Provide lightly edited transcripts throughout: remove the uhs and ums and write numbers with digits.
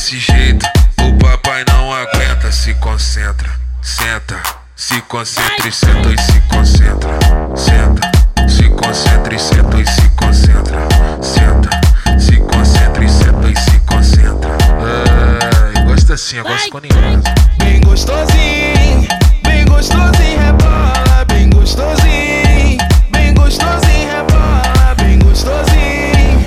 desse jeito, o papai não aguenta. Se concentra, senta, se concentra e senta e se concentra. Senta, se concentra e senta e se concentra. Senta, se concentra e senta e se concentra. Gosta assim, eu gosto quando engrosa. Bem gostosinho, rebola, bem gostosinho, rebola, bem gostosinho,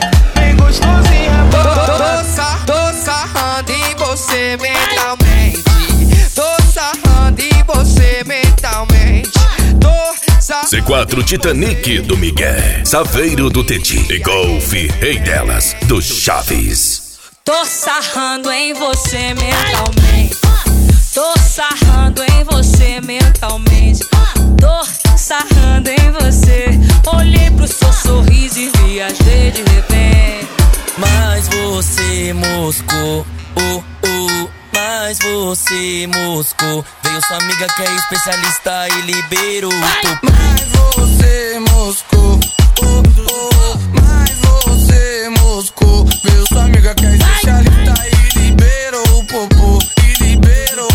rebola. Tô sarrando em você mentalmente, tô sarrando em você mentalmente, tô sarrando. C4 Titanic do Miguel, Saveiro do Teti e Golf, rei delas, do Chaves. Tô sarrando em você mentalmente, tô sarrando em você mentalmente, tô sarrando em você. Olhei pro seu sorriso e viajei de repente. Mas você moscou, mas você moscou. Veio sua amiga que é especialista e liberou o topo. Mas você moscou, mas você moscou. Veio sua amiga que é especialista e liberou o popô. E liberou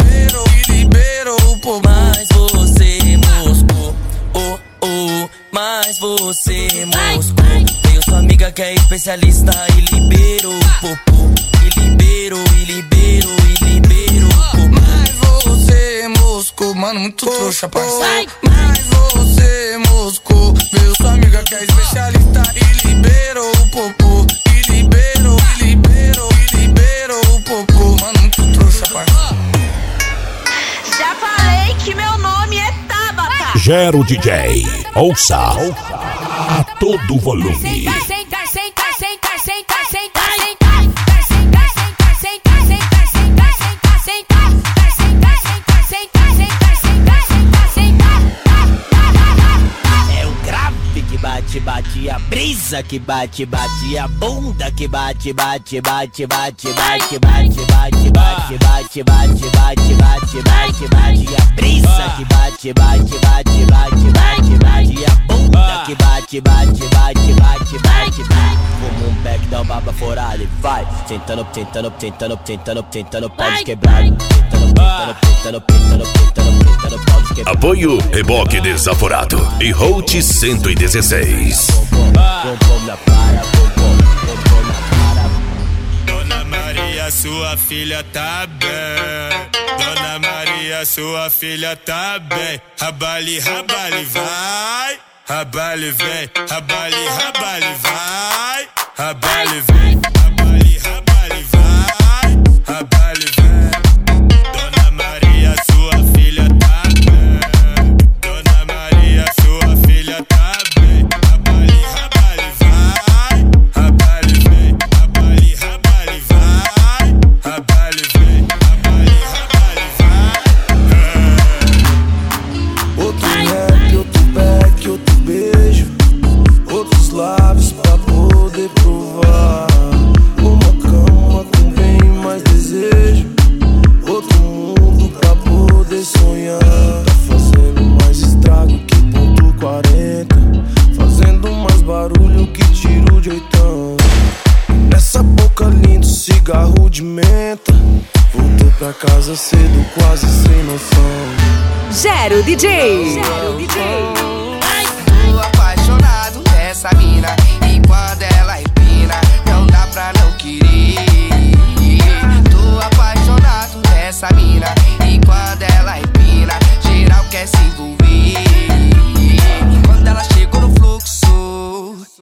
o popô. Mas você moscou, mas você moscou. Veio sua amiga que é especialista e liberou o popô. E liberou o popô. Mas você moscou, mano, muito trouxa, parceiro. Mas você moscou. Veio sua amiga que é especialista e liberou o popô. E liberou o popô. Mano, muito trouxa, parceiro. Já falei que meu nome é Tabata. Gero DJ, ouça a todo volume. É o grave que bate, a brisa que bate, a bunda que bate, a brisa que bate, a bunda que bate. Como um back da baba forada e vai tentando, pau de quebrado. Tentando, pau de quebrado. Apoio Reboque Desaforado e Hot 116. Bom na para. Dona Maria, sua filha tá bem. Dona Maria, sua filha tá bem. Rabale, vai. Rabale, vem. Rabale, vai. Rabale, vem. Rabale, vai. Rabale, vem. Dona Maria, sua filha tá bem. Dona Maria, sua filha tá bem. Rabale, vai. Rabale, vem. Rabale, vai. Rabale, vem. Rabale, vai. Outro rap, outro back, outro beijo, outros lábios pra poder provar. Uma cama com bem mais desejo, outro mundo pra poder sonhar. Tá fazendo mais estrago que ponto 40, fazendo mais barulho que tiro de 8. Nessa boca linda, cigarro de menta. Voltou pra casa cedo, quase sem noção. Gero DJ. Tô apaixonado nessa mina, e quando ela empina, não dá pra não querer. Tô apaixonado nessa mina, e quando ela empina, geral quer se envolver.